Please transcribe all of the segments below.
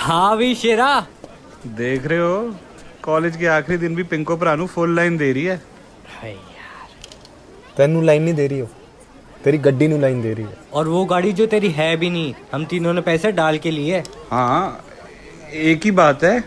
हाँ भी शेरा, देख रहे हो कॉलेज के आखिरी दिन भी पिंको प्रानू फुल लाइन दे रही है। तेनू लाइन नहीं दे रही हो, तेरी गड्डी नू लाइन दे रही है। और वो गाड़ी जो तेरी है भी नहीं, हम तीनों ने पैसे डाल के लिए। हाँ एक ही बात है।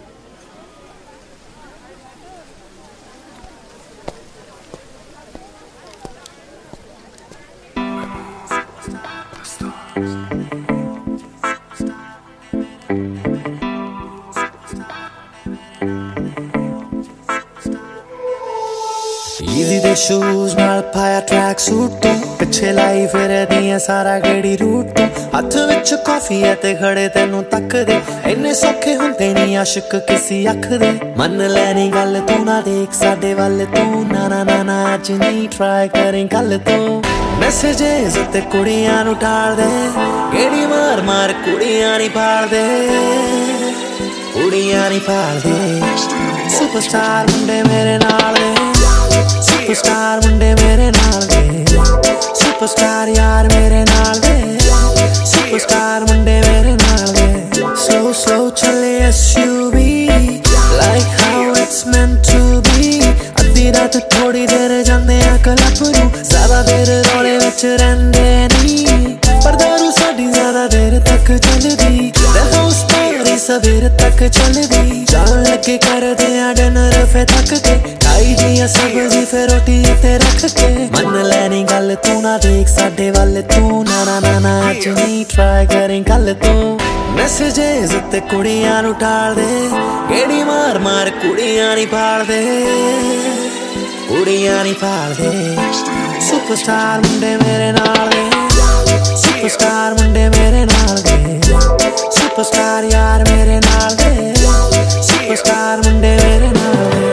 ईजी दे शूज नाल पाया ट्रैक सूट, पिछे लाई फिरदी सारा गेड़ी रूट। हथ विच कॉफी है ते खड़े तेनू तकदे, इन्ने सौखे हुंदे नहीं आशिक किसी अख दे। मन लैनी गल तू ना देख साडे वल तू, ना ना ना ना अज नहीं ट्राई करें कल तू। मैसेजेस ते कुड़ियां नू टाल दे, गेड़ी मार मार कुड़ियां नहीं पाल दे, कुड़ियां नहीं पाल दे। सुपरस्टार मुंडे मेरे नाल दे, सुपरस्टार मुंडे मेरे नाल दे, सुपरस्टार यार मेरे नाल दे, सुपरस्टार मुंडे मेरे नाल दे। Slow slow चले SUV, like how it's meant to be। अद्धी रात थोड़ी देर जांदे आ क्लब नू, ज़्यादा देर रौले विच रहिंदे नहीं, पर दारू साडी ज़्यादा देर तक चलदी, ते हाउस पार्टी सवेर तक चलदी। जान लगे करदे आ डिनर फे थक के, खाई दिया सब्जी फिर रोटी ते रख के। मन लैनी गल तू ना देख साडे वल तू, ना ना ना ना अज नहीं ट्राई करें कल तू। मैसेजेस ते कुड़ियां नू टाल दे, गेड़ी मार मार कुड़ियां नहीं पाल दे, कुड़ियां नहीं पाल दे। सुपरस्टार मुंडे मेरे नाल दे, सुपरस्टार मुंडे मेरे नाल दे, सुपरस्टार यार मेरे नाल दे, सुपरस्टार मुंडे मेरे नाल दे।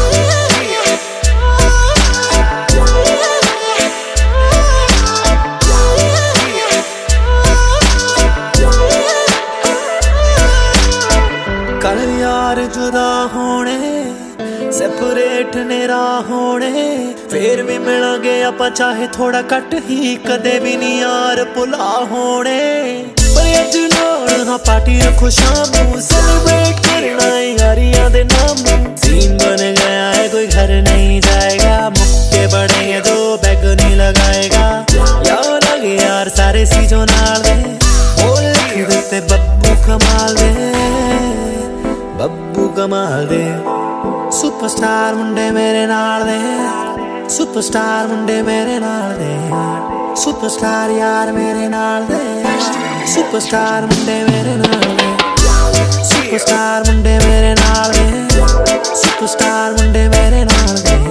कल यार जुदा होने, सेपरेट ने राह होने, फिर भी मिलांगे आपां चाहे थोड़ा कट ही, कदे भी नहीं यार भुला होने। पर अज नाल हाँ पार्टी रखो शाम नू, सेलिब्रेट करना है यारियां दे नाम नू। सीन बन गया है कोई घर नहीं जाएगा, मुक्के बढ़ेंगे जो बैग नहीं लगाएगा। यार लगे यार सारे सीजों नाल दे, बोल लिख देते बब्बू कमाल दे, बब्बू कमाल दे। सुपरस्टार मुंडे मेरे नाल दे, सुपरस्टार मुंडे मेरे नाल दे, सुपरस्टार यार मेरे नाल दे, सुपरस्टार मुंडे मेरे नाल दे, सुपरस्टार मुंडे मेरे नाल दे, सुपरस्टार मुंडे मेरे नाल दे।